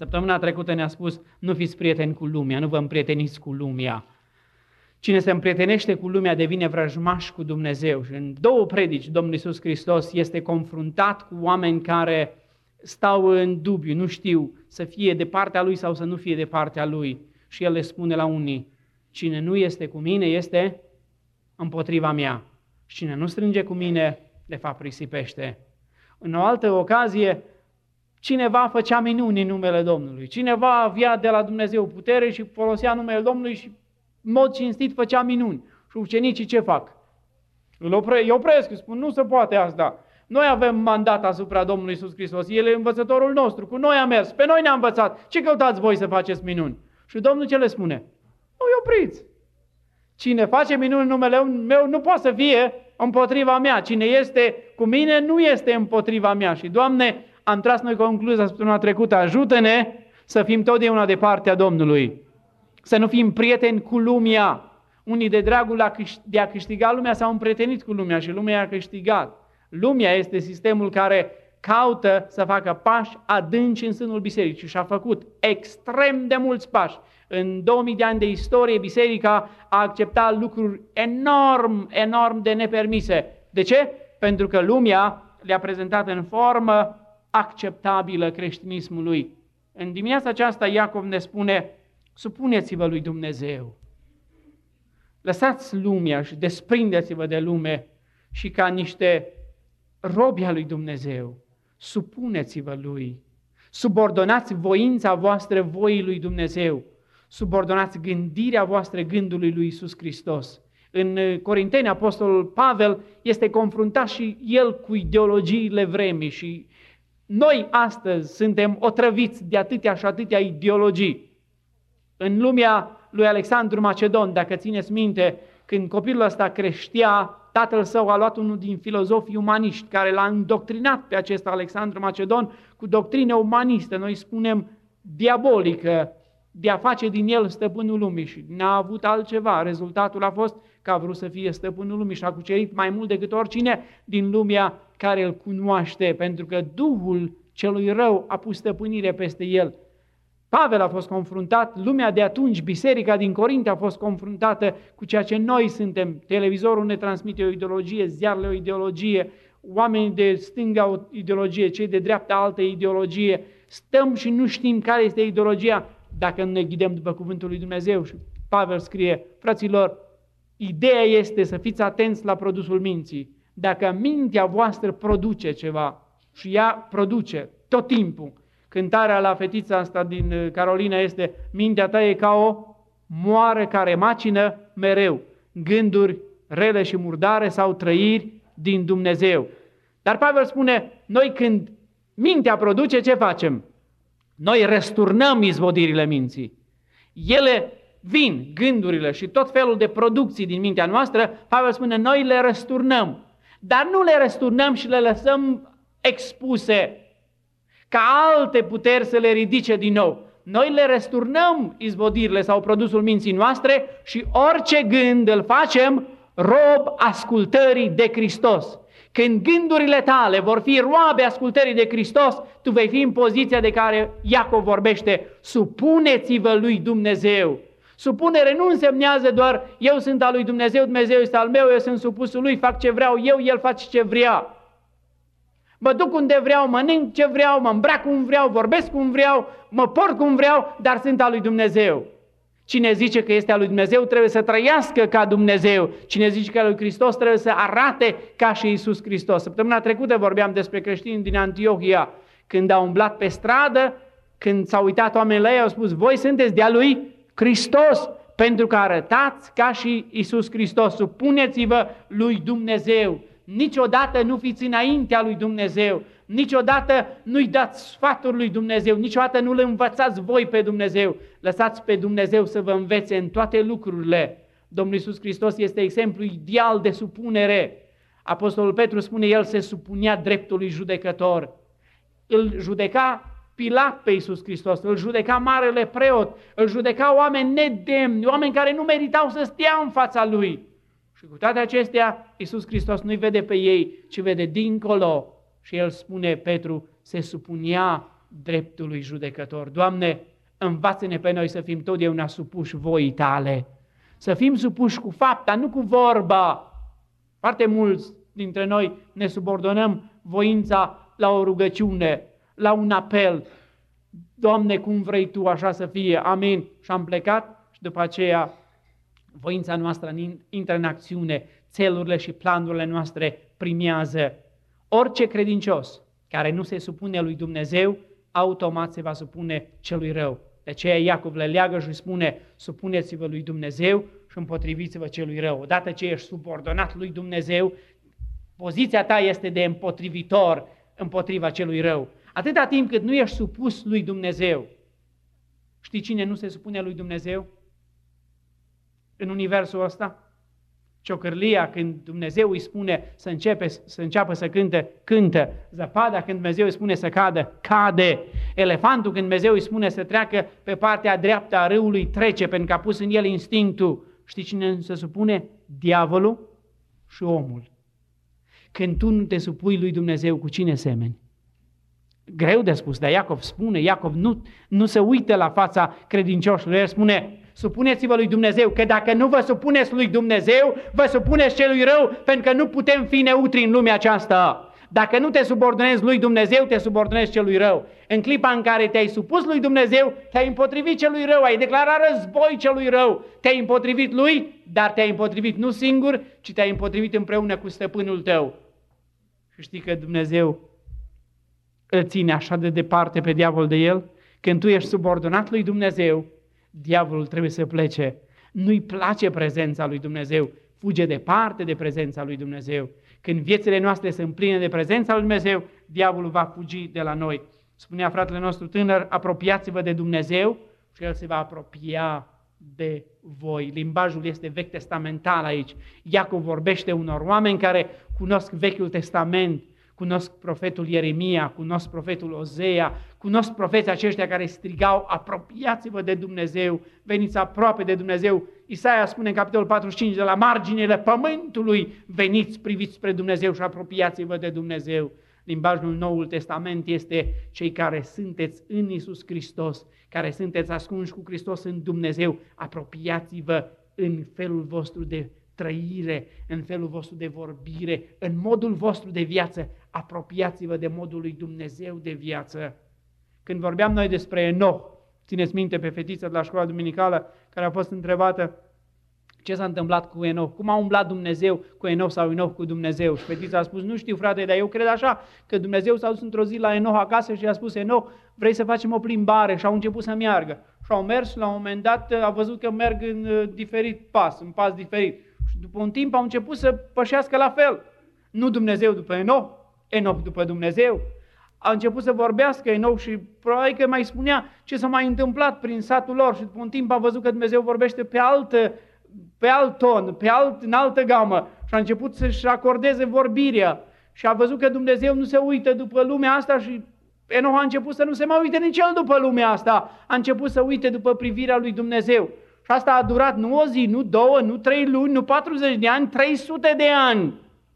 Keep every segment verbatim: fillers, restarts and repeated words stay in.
Săptămâna trecută ne-a spus, nu fiți prieteni cu lumea, nu vă împrieteniți cu lumea. Cine se împrietenește cu lumea devine vrăjmaș cu Dumnezeu. Și în două predici Domnul Iisus Hristos este confruntat cu oameni care stau în dubiu, nu știu să fie de partea Lui sau să nu fie de partea Lui. Și El le spune la unii, cine nu este cu mine este împotriva mea. Și cine nu strânge cu mine, de fapt risipește. În o altă ocazie, cineva făcea minuni în numele Domnului. Cineva avea de la Dumnezeu putere și folosea numele Domnului și în mod cinstit făcea minuni. Și ucenicii ce fac? Îl opre, îi opresc, îi spun, nu se poate asta. Noi avem mandat asupra Domnului Iisus Hristos. El e învățătorul nostru, cu noi a mers, pe noi ne-a învățat. Ce căutați voi să faceți minuni? Și Domnul ce le spune? Nu îi opriți. Cine face minuni în numele meu nu poate să fie împotriva mea. Cine este cu mine nu este împotriva mea. Și Doamne, am tras noi concluzia săptămâna trecută, ajută-ne să fim totdeauna de partea Domnului. Să nu fim prieteni cu lumea. Unii de dragul de a câștiga lumea s-au împrietenit cu lumea și lumea a câștigat. Lumea este sistemul care caută să facă pași adânci în sânul bisericii și a făcut extrem de mulți pași. În două mii de ani de istorie, biserica a acceptat lucruri enorm, enorm de nepermise. De ce? Pentru că lumea le-a prezentat în formă acceptabilă creștinismului. În dimineața aceasta Iacov ne spune, supuneți-vă lui Dumnezeu. Lăsați lumea și desprindeți-vă de lume și ca niște robi ai lui Dumnezeu, supuneți-vă lui. Subordonați voința voastră voii lui Dumnezeu. Subordonați gândirea voastră gândului lui Iisus Hristos. În Corinteni, apostolul Pavel este confruntat și el cu ideologiile vremii și noi astăzi suntem otrăviți de atâtea și atâtea ideologii. În lumea lui Alexandru Macedon, dacă țineți minte, când copilul ăsta creștea, tatăl său a luat unul din filozofii umaniști care l-a îndoctrinat pe acest Alexandru Macedon cu doctrine umaniste, noi spunem diabolică, de a face din el stăpânul lumii și n-a avut altceva. Rezultatul a fost că a vrut să fie stăpânul lumii și a cucerit mai mult decât oricine din lumea care îl cunoaște, pentru că Duhul celui rău a pus stăpânire peste el. Pavel a fost confruntat, lumea de atunci, biserica din Corint a fost confruntată cu ceea ce noi suntem. Televizorul ne transmite o ideologie, ziarele o ideologie, oamenii de stânga o ideologie, cei de dreapta altă ideologie. Stăm și nu știm care este ideologia dacă nu ne ghidăm după cuvântul lui Dumnezeu. Și Pavel scrie, fraților, ideea este să fiți atenți la produsul minții. Dacă mintea voastră produce ceva și ea produce tot timpul, cântarea la fetița asta din Carolina este, mintea ta e ca o moară care macină mereu, gânduri rele și murdare sau trăiri din Dumnezeu. Dar Pavel spune, noi când mintea produce, ce facem? Noi răsturnăm izvodirile minții. Ele vin, gândurile și tot felul de producții din mintea noastră, Pavel spune, noi le răsturnăm, dar nu le răsturnăm și le lăsăm expuse ca alte puteri să le ridice din nou. Noi le răsturnăm izvodirile sau produsul minții noastre și orice gând îl facem rob ascultării de Hristos. Când gândurile tale vor fi roabe ascultării de Hristos, tu vei fi în poziția de care Iacov vorbește. Supuneți-vă lui Dumnezeu. Supunere nu însemnează doar eu sunt al lui Dumnezeu, Dumnezeu este al meu, eu sunt supusul lui, fac ce vreau eu, el face ce vrea. Mă duc unde vreau, mănânc ce vreau, mă îmbrac cum vreau, vorbesc cum vreau, mă port cum vreau, dar sunt al lui Dumnezeu. Cine zice că este al lui Dumnezeu trebuie să trăiască ca Dumnezeu. Cine zice că al lui Hristos trebuie să arate ca și Iisus Hristos. Săptămâna trecută vorbeam despre creștini din Antiohia, când au umblat pe stradă, când s-au uitat oamenii la ei, au spus, voi sunteți de-a lui Hristos, pentru că arătați ca și Iisus Hristos. Supuneți-vă lui Dumnezeu. Niciodată nu fiți înaintea lui Dumnezeu, niciodată nu-i dați sfaturi lui Dumnezeu, niciodată nu-L învățați voi pe Dumnezeu. Lăsați pe Dumnezeu să vă învețe în toate lucrurile. Domnul Iisus Hristos este exemplu ideal de supunere. Apostolul Petru spune, el se supunea dreptului judecător. Îl judeca Pilat pe Iisus Hristos, îl judeca marele preot, îl judeca oameni nedemni, oameni care nu meritau să stea în fața lui. Și cu toate acestea, Iisus Hristos nu-i vede pe ei, ci vede dincolo. Și el spune, Petru, se supunea dreptului judecător. Doamne, învață-ne pe noi să fim totdeauna supuși voii Tale, să fim supuși cu fapta, nu cu vorba. Foarte mulți dintre noi ne subordonăm voința la o rugăciune, la un apel. Doamne, cum vrei Tu, așa să fie, amin. Și am plecat și după aceea voința noastră intră în acțiune, țelurile și planurile noastre primează. Orice credincios care nu se supune lui Dumnezeu, automat se va supune celui rău. De aceea Iacov le leagă și spune, supuneți-vă lui Dumnezeu și împotriviți-vă celui rău. Odată ce ești subordonat lui Dumnezeu, poziția ta este de împotrivitor împotriva celui rău. Atâta timp cât nu ești supus lui Dumnezeu. Știi cine nu se supune lui Dumnezeu în universul ăsta? Ciocârlia, când Dumnezeu îi spune să, începe, să înceapă să cânte, cântă. Zăpada, când Dumnezeu îi spune să cadă, cade. Elefantul, când Dumnezeu îi spune să treacă pe partea dreaptă a râului, trece, pentru că a pus în el instinctul. Știi cine se supune? Diavolul și omul. Când tu nu te supui lui Dumnezeu, cu cine semeni? Greu de spus, dar Iacov spune, Iacov nu, nu se uită la fața credincioșilor, el spune, supuneți-vă lui Dumnezeu, că dacă nu vă supuneți lui Dumnezeu, vă supuneți celui rău, pentru că nu putem fi neutri în lumea aceasta. Dacă nu te subordonezi lui Dumnezeu, te subordonezi celui rău. În clipa în care te-ai supus lui Dumnezeu, te-ai împotrivit celui rău, ai declarat război celui rău, te-ai împotrivit lui, dar te-ai împotrivit nu singur, ci te-ai împotrivit împreună cu stăpânul tău. Și știi că Dumnezeu îl ține așa de departe pe diavol de el? Când tu ești subordonat lui Dumnezeu, diavolul trebuie să plece. Nu-i place prezența lui Dumnezeu, fuge departe de prezența lui Dumnezeu. Când viețile noastre sunt pline de prezența lui Dumnezeu, diavolul va fugi de la noi. Spunea fratele nostru tânăr, apropiați-vă de Dumnezeu și El se va apropia de voi. Limbajul este vechi testamental aici. Iacov vorbește unor oameni care cunosc Vechiul Testament, cunosc profetul Ieremia, cunosc profetul Ozea, cunosc profeții aceștia care strigau, apropiați-vă de Dumnezeu, veniți aproape de Dumnezeu. Isaia spune în capitolul patruzeci și cinci, de la marginile pământului, veniți, priviți spre Dumnezeu și apropiați-vă de Dumnezeu. Limbajul Noul Testament este cei care sunteți în Iisus Hristos, care sunteți ascunși cu Hristos în Dumnezeu, apropiați-vă în felul vostru de trăire, în felul vostru de vorbire, în modul vostru de viață, apropiați-vă de modul lui Dumnezeu de viață. Când vorbeam noi despre Enoch, țineți minte pe fetița de la școala duminicală care a fost întrebată ce s-a întâmplat cu Enoch, cum a umblat Dumnezeu cu Enoch sau Enoch cu Dumnezeu. Și fetița a spus, nu știu frate, dar eu cred așa, că Dumnezeu s-a dus într-o zi la Enoch acasă și i-a spus, Enoch, vrei să facem o plimbare? Și au început să meargă. Și au mers, la un moment dat a văzut că merg în diferit pas, în pas diferit. Și după un timp au început să pășească la fel. Nu Dumnezeu după Enoch, Enoch după Dumnezeu. A început să vorbească Enoch și probabil că mai spunea ce s-a mai întâmplat prin satul lor. Și după un timp a văzut că Dumnezeu vorbește pe altă, pe alt ton, pe alt, în altă gamă. Și a început să-și acordeze vorbirea. Și a văzut că Dumnezeu nu se uită după lumea asta și Enoch a început să nu se mai uite nici el după lumea asta. A început să uite după privirea lui Dumnezeu. Și asta a durat nu o zi, nu două, nu trei luni, nu patruzeci de ani, trei sute de ani.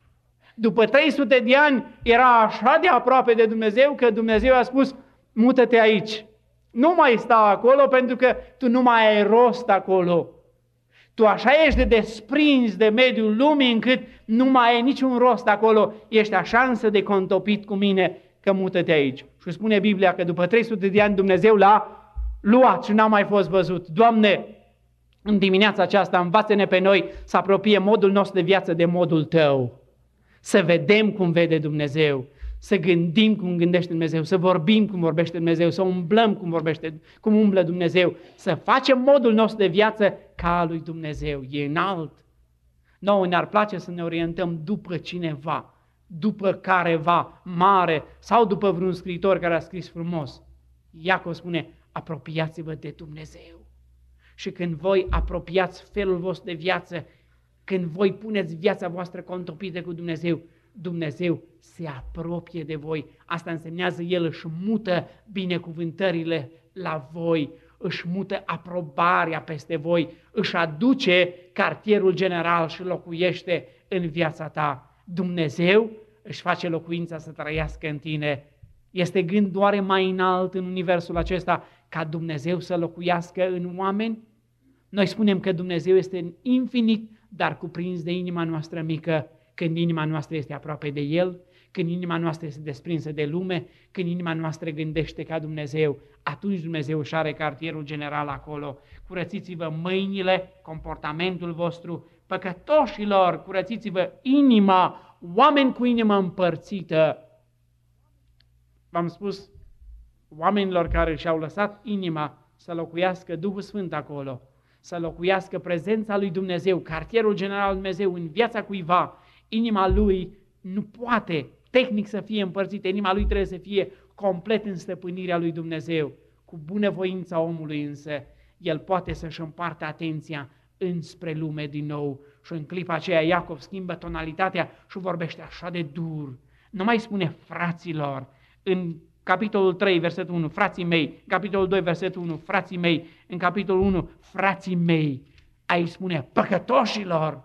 După trei sute de ani era așa de aproape de Dumnezeu că Dumnezeu a spus, mută-te aici. Nu mai sta acolo pentru că tu nu mai ai rost acolo. Tu așa ești de desprins de mediul lumii încât nu mai ai niciun rost acolo. Ești așa însă de contopit cu mine că mută-te aici. Și spune Biblia că după trei sute de ani Dumnezeu l-a luat și n-a mai fost văzut. Doamne, în dimineața aceasta învață-ne pe noi să apropie modul nostru de viață de modul Tău. Să vedem cum vede Dumnezeu, să gândim cum gândește Dumnezeu, să vorbim cum vorbește Dumnezeu, să umblăm cum vorbește, cum umblă Dumnezeu, să facem modul nostru de viață ca al lui Dumnezeu. E înalt. Nouă ne-ar place să ne orientăm după cineva, după careva mare sau după vreun scriitor care a scris frumos. Iacov spune, apropiați-vă de Dumnezeu. Și când voi apropiați felul vostru de viață, când voi puneți viața voastră contopită cu Dumnezeu, Dumnezeu se apropie de voi. Asta însemnează El își mută binecuvântările la voi, își mută aprobarea peste voi, își aduce cartierul general și locuiește în viața ta. Dumnezeu își face locuința să trăiască în tine. Este gând oare mai înalt în universul acesta ca Dumnezeu să locuiască în oameni? Noi spunem că Dumnezeu este infinit, dar cuprins de inima noastră mică, când inima noastră este aproape de El, când inima noastră este desprinsă de lume, când inima noastră gândește ca Dumnezeu, atunci Dumnezeu își are cartierul general acolo. Curățiți-vă mâinile, comportamentul vostru, păcătoșilor, curățiți-vă inima, oameni cu inimă împărțită. V-am spus, oamenilor care și-au lăsat inima să locuiască Duhul Sfânt acolo, să locuiască prezența lui Dumnezeu, cartierul general al Dumnezeu în viața cuiva, inima lui nu poate tehnic să fie împărțită, inima lui trebuie să fie complet în stăpânirea lui Dumnezeu. Cu bunăvoința omului însă, el poate să-și împartă atenția înspre lume din nou. Și în clipa aceea Iacov schimbă tonalitatea și vorbește așa de dur. Nu mai spune fraților, în capitolul trei, versetul unu, frații mei, capitolul doi, versetul unu, frații mei, în capitolul unu, frații mei. Aici spune păcătoșilor,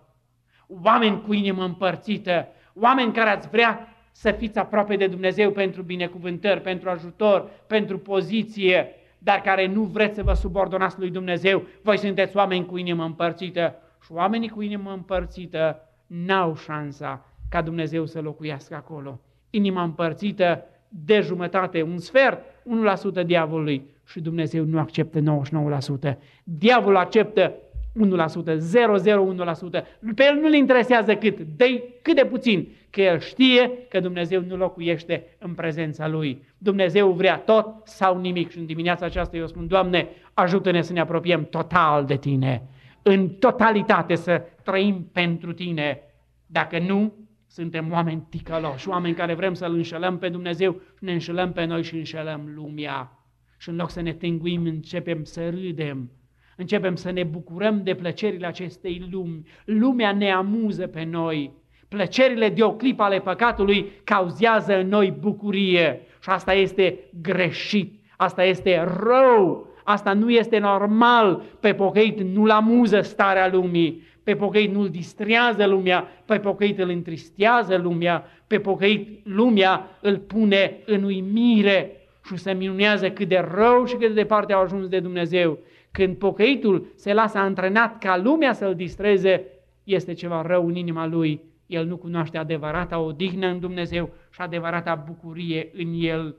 oameni cu inimă împărțită, oameni care ați vrea să fiți aproape de Dumnezeu pentru binecuvântări, pentru ajutor, pentru poziție, dar care nu vreți să vă subordonați lui Dumnezeu. Voi sunteți oameni cu inimă împărțită și oamenii cu inimă împărțită n-au șansa ca Dumnezeu să locuiască acolo. Inima împărțită de jumătate, un sfert, unu la sută diavolului și Dumnezeu nu acceptă nouăzeci și nouă la sută. Diavolul acceptă unu la sută, zero virgulă zero unu la sută. Pe el nu-l interesează cât, dă cât de puțin, că el știe că Dumnezeu nu locuiește în prezența lui. Dumnezeu vrea tot sau nimic. Și în dimineața aceasta eu spun, Doamne, ajută-ne să ne apropiem total de Tine, în totalitate să trăim pentru Tine. Dacă nu, suntem oameni ticăloși, oameni care vrem să-L înșelăm pe Dumnezeu și ne înșelăm pe noi și înșelăm lumea. Și în loc să ne tânguim, începem să râdem. Începem să ne bucurăm de plăcerile acestei lumi. Lumea ne amuză pe noi. Plăcerile de o clipă ale păcatului cauzează în noi bucurie. Și asta este greșit. Asta este rău. Asta nu este normal. Pe pocăit nu-l amuză starea lumii. Pe pocăit nu-l distrează lumea. Pe pocăit îl întristează lumea. Pe pocăit lumea îl pune în uimire și se minunează cât de rău și cât de departe au ajuns de Dumnezeu. Când pocăitul se lasă antrenat ca lumea să-l distreze, este ceva rău în inima lui. El nu cunoaște adevărata odihnă în Dumnezeu și adevărata bucurie în el.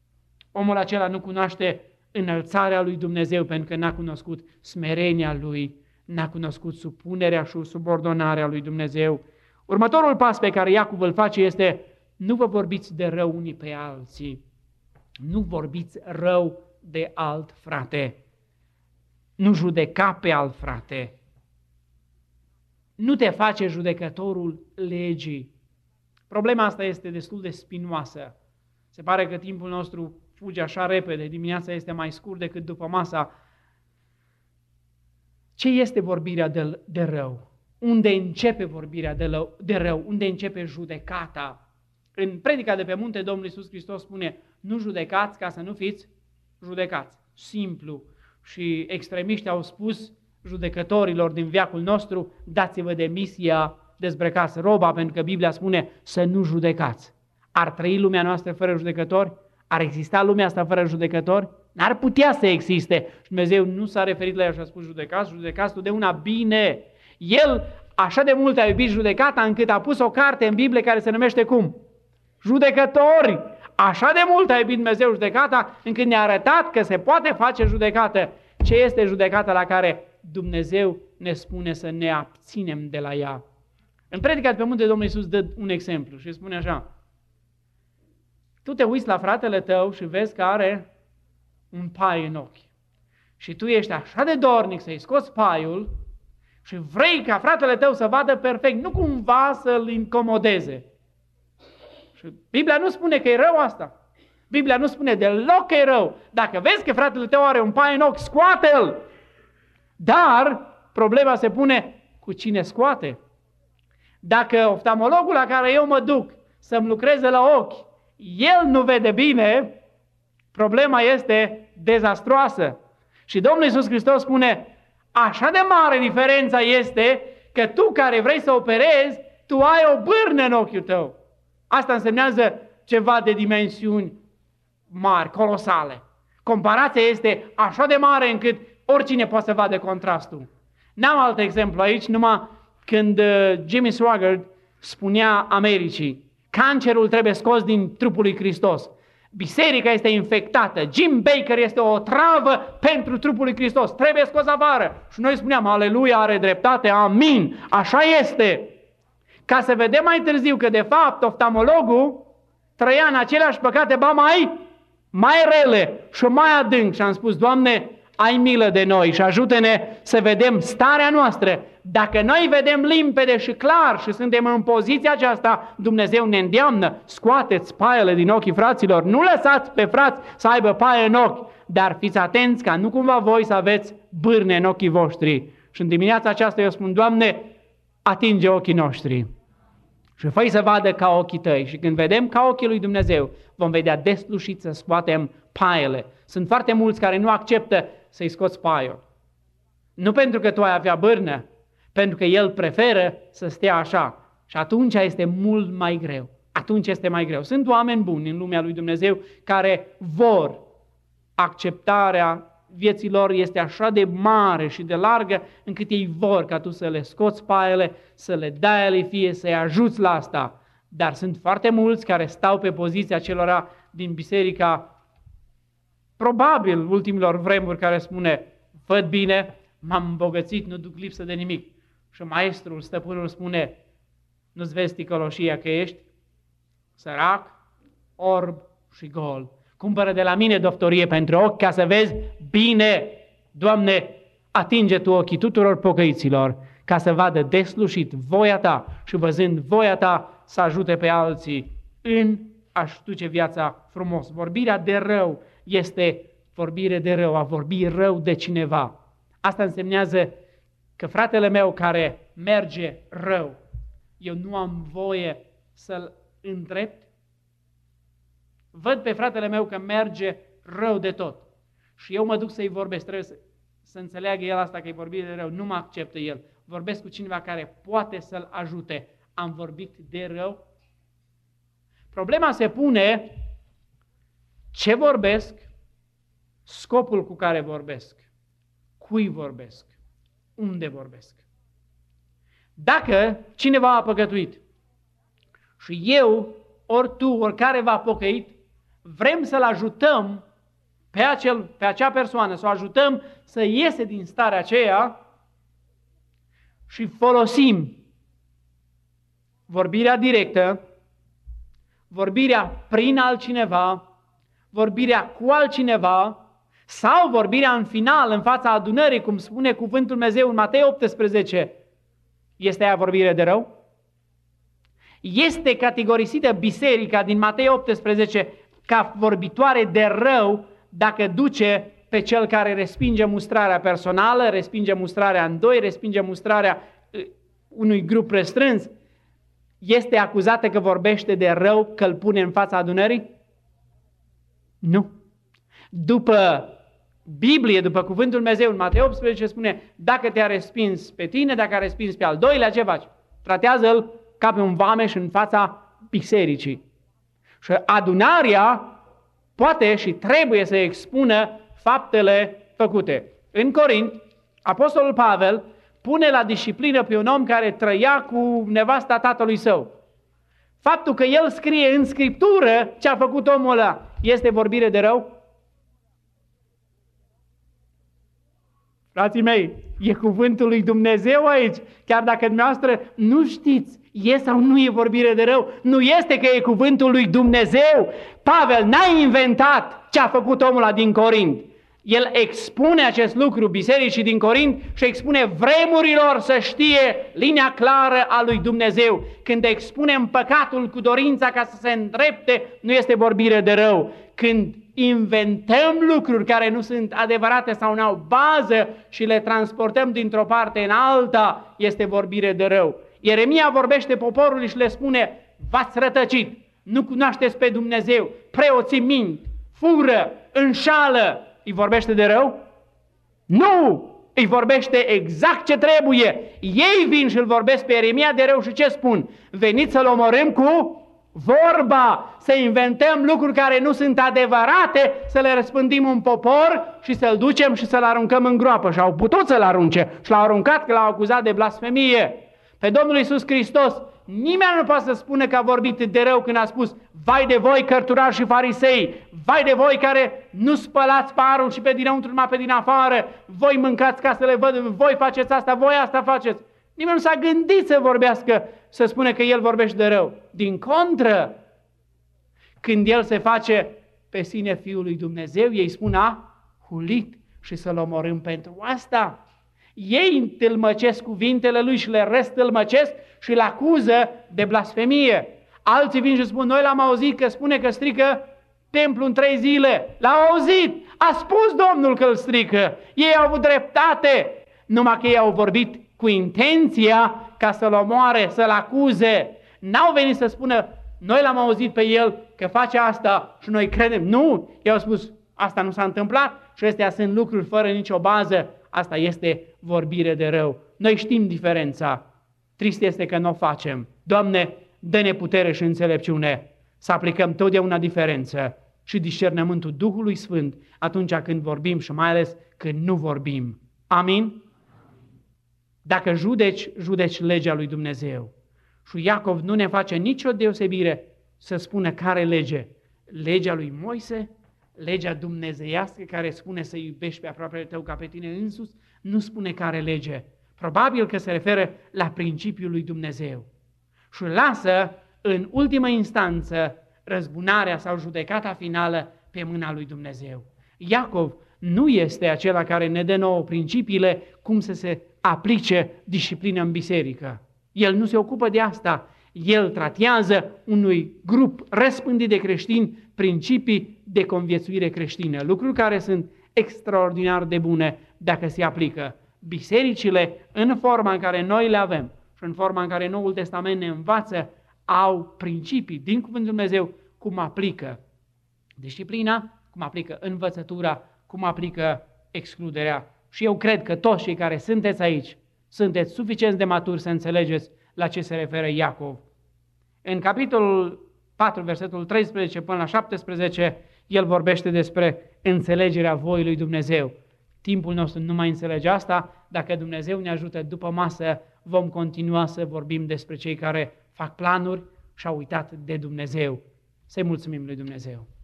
Omul acela nu cunoaște înălțarea lui Dumnezeu pentru că n-a cunoscut smerenia lui, n-a cunoscut supunerea și subordonarea lui Dumnezeu. Următorul pas pe care Iacov îl face este: nu vă vorbiți de rău unii pe alții. Nu vorbiți rău de alt frate. Nu judeca pe alt frate. Nu te face judecătorul legii. Problema asta este destul de spinoasă. Se pare că timpul nostru fuge așa repede, dimineața este mai scurt decât după masa. Ce este vorbirea de, de rău? Unde începe vorbirea de, lău, de rău? Unde începe judecata? În predica de pe munte, Domnul Iisus Hristos spune: nu judecați ca să nu fiți judecați. Simplu. Și extremiștii au spus judecătorilor din veacul nostru: dați-vă demisia, dezbrăcați roba, pentru că Biblia spune să nu judecați. Ar trăi lumea noastră fără judecători? Ar exista lumea asta fără judecători? N-ar putea să existe. Și Dumnezeu nu s-a referit la ea și a spus: judecați, judecați totdeauna bine. El așa de mult a iubit judecata încât a pus o carte în Biblie care se numește cum? Judecători. Așa de mult a iubit Dumnezeu judecata încât ne-a arătat că se poate face judecată. Ce este judecata la care Dumnezeu ne spune să ne abținem de la ea? În predica de pe munte, Domnul Iisus dă un exemplu și spune așa: tu te uiți la fratele tău și vezi că are un pai în ochi. Și tu ești așa de dornic să-i scoți paiul și vrei ca fratele tău să vadă perfect, nu cumva să-l incomodeze. Și Biblia nu spune că e rău asta. Biblia nu spune deloc că e rău. Dacă vezi că fratele tău are un pai în ochi, scoate-l! Dar problema se pune cu cine scoate. Dacă oftalmologul la care eu mă duc să-mi lucreze la ochi, el nu vede bine, problema este dezastroasă. Și Domnul Iisus Hristos spune: așa de mare diferența este că tu care vrei să operezi, tu ai o bârnă în ochiul tău. Asta însemnează ceva de dimensiuni mari, colosale. Comparația este așa de mare încât oricine poate să vadă contrastul. N-am alt exemplu aici, numai când Jimmy Swaggart spunea Americii, cancerul trebuie scos din trupul lui Hristos. Biserica este infectată. Jim Baker este o travă pentru trupul lui Hristos. Trebuie scos afară. Și noi spuneam, aleluia, are dreptate, amin. Așa este. Ca să vedem mai târziu că de fapt oftalmologul trăia în aceleași păcate, ba mai, mai rele și mai adânc. Și am spus, Doamne, ai milă de noi și ajută-ne să vedem starea noastră. Dacă noi vedem limpede și clar și suntem în poziția aceasta, Dumnezeu ne îndeamnă, scoateți paiele din ochii fraților, nu lăsați pe frați să aibă paie în ochi, dar fiți atenți ca nu cumva voi să aveți bârne în ochii voștri. Și în dimineața aceasta eu spun, Doamne, atinge ochii noștri și fă-i să vadă ca ochii tăi. Și când vedem ca ochii lui Dumnezeu, vom vedea deslușit să scoatem paiele. Sunt foarte mulți care nu acceptă să-i scoți paiul. Nu pentru că tu ai avea bârnă, pentru că el preferă să stea așa. Și atunci este mult mai greu. Atunci este mai greu. Sunt oameni buni în lumea lui Dumnezeu care vor acceptarea vieții lor este așa de mare și de largă încât ei vor ca tu să le scoți paiele, să le dai ele fie, să-i ajuți la asta. Dar sunt foarte mulți care stau pe poziția celora din biserica probabil ultimilor vremuri care spune, văd bine, m-am îmbogățit, nu duc lipsă de nimic. Și maestrul, stăpânul spune, nu-ți vezi ticăloșia că ești sărac, orb și gol. Cumpără de la mine doctorie pentru ochi ca să vezi bine. Doamne, atinge Tu ochii tuturor pocăiților ca să vadă deslușit voia Ta și văzând voia Ta să ajute pe alții în a-și duce viața frumos. Vorbirea de rău este vorbire de rău, a vorbi rău de cineva. Asta însemnează că fratele meu care merge rău, eu nu am voie să-l îndrept. Văd pe fratele meu că merge rău de tot și eu mă duc să-i vorbesc. Trebuie să, să înțeleagă el asta că e vorbire de rău. Nu mă acceptă el. Vorbesc cu cineva care poate să-l ajute. Am vorbit de rău? Problema se pune ce vorbesc, scopul cu care vorbesc, cui vorbesc, unde vorbesc. Dacă cineva a păcătuit și eu, ori tu, oricare v-a pocăit, vrem să-l ajutăm pe, acel, pe acea persoană, să o ajutăm să iese din starea aceea și folosim vorbirea directă, vorbirea prin altcineva, vorbirea cu altcineva sau vorbirea în final, în fața adunării, cum spune cuvântul Dumnezeu în Matei optsprezece. Este aia vorbire de rău? Este categorisită biserica din Matei optsprezece ca vorbitoare de rău dacă duce pe cel care respinge mustrarea personală, respinge mustrarea în doi, respinge mustrarea unui grup restrâns. Este acuzată că vorbește de rău, că îl pune în fața adunării? Nu. După Biblie, după cuvântul Dumnezeu în Matei optsprezece spune, dacă te-a respins pe tine, dacă a respins pe al doilea, ce faci? Tratează-l ca pe un vameș în fața bisericii. Și adunarea poate și trebuie să expună faptele făcute. În Corint, apostolul Pavel pune la disciplină pe un om care trăia cu nevasta tatălui său. Faptul că el scrie în Scriptură ce a făcut omul ăla este vorbire de rău? Frații mei, e cuvântul lui Dumnezeu aici. Chiar dacă dumneavoastră nu știți, e sau nu e vorbire de rău, nu este că e cuvântul lui Dumnezeu. Pavel n-a inventat ce a făcut omul ăla din Corint. El expune acest lucru bisericii din Corint și expune vremurilor să știe linia clară a lui Dumnezeu. Când expunem păcatul cu dorința ca să se îndrepte, nu este vorbire de rău. Când inventăm lucruri care nu sunt adevărate sau nu au bază și le transportăm dintr-o parte în alta, este vorbire de rău. Ieremia vorbește poporului și le spune, v-ați rătăcit, nu cunoașteți pe Dumnezeu, preoții mint, fură, înșală. Îi vorbește de rău? Nu! Îi vorbește exact ce trebuie. Ei vin și îl vorbesc pe Ieremia de rău și ce spun? Veniți să-l omorâm cu Vorba, să inventăm lucruri care nu sunt adevărate, să le răspândim un popor și să-l ducem și să-l aruncăm în groapă. Și au putut să-l arunce și l-au aruncat că l-au acuzat de blasfemie. Pe Domnul Iisus Hristos nimeni nu poate să spună că a vorbit de rău când a spus: vai de voi, cărturari și farisei, vai de voi care nu spălați parul și pe dinăuntru numai pe din afară, voi mâncați ca să le văd, voi faceți asta, voi asta faceți. Nimeni nu s-a gândit să vorbească, să spune că el vorbește de rău. Din contră, când el se face pe sine Fiul lui Dumnezeu, ei spun: a hulit și să-l omorâm pentru asta. Ei întâlmăcesc cuvintele lui și le răstâlmăcesc și îl acuză de blasfemie. Alții vin și spun: noi l-am auzit că spune că strică templul în trei zile. L-au auzit, a spus Domnul că îl strică. Ei au avut dreptate, numai că ei au vorbit cu intenția ca să-l omoare, să-l acuze. N-au venit să spună: noi l-am auzit pe el că face asta și noi credem. Nu, ei au spus: asta nu s-a întâmplat și astea sunt lucruri fără nicio bază. Asta este vorbire de rău. Noi știm diferența. Trist este că nu o facem. Doamne, dă-ne putere și înțelepciune să aplicăm totdeauna diferență și discernământul Duhului Sfânt atunci când vorbim și mai ales când nu vorbim. Amin? Dacă judeci, judeci legea lui Dumnezeu. Și Iacov nu ne face nicio deosebire să spună care lege. Legea lui Moise, legea dumnezeiască care spune să iubești pe aproapele tău ca pe tine însuți, nu spune care lege. Probabil că se referă la principiul lui Dumnezeu. Și lasă în ultimă instanță răzbunarea sau judecata finală pe mâna lui Dumnezeu. Iacov nu este acela care ne dă nouă principiile cum să se aplice disciplina în biserică. El nu se ocupă de asta. El tratează unui grup răspândit de creștini principii de conviețuire creștină, lucruri care sunt extraordinar de bune dacă se aplică. Bisericile, în forma în care noi le avem și în forma în care Noul Testament ne învață, au principii din Cuvântul Dumnezeu cum aplică disciplina, cum aplică învățătura, cum aplică excluderea. Și eu cred că toți cei care sunteți aici sunteți suficient de maturi să înțelegeți la ce se referă Iacov. În capitolul patru, versetul treisprezece până la șaptesprezece, el vorbește despre înțelegerea voii lui Dumnezeu. Timpul nostru nu mai înțelege asta. Dacă Dumnezeu ne ajută după masă, vom continua să vorbim despre cei care fac planuri și au uitat de Dumnezeu. Să-i mulțumim lui Dumnezeu.